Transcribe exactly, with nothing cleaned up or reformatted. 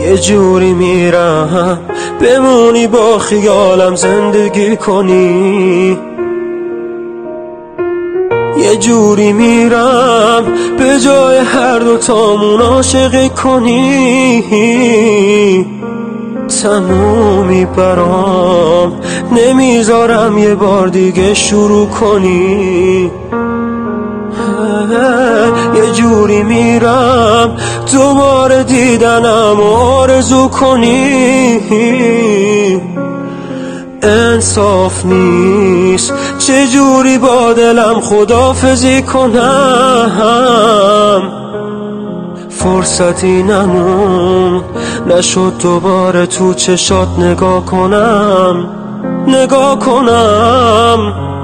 یه جوری میرم بمونی با خیالم زندگی کنی، یه جوری میرم به جای هر دوتامون عاشقی کنی. تمومی برام نمیذارم یه بار دیگه شروع کنی. یه جوری میرم دوباره دیدنم آرزو کنی. انصاف نیست چجوری با دلم خداحافظی کنم، فرصتی نمون نشد دوباره تو چشات نگاه کنم نگاه کنم.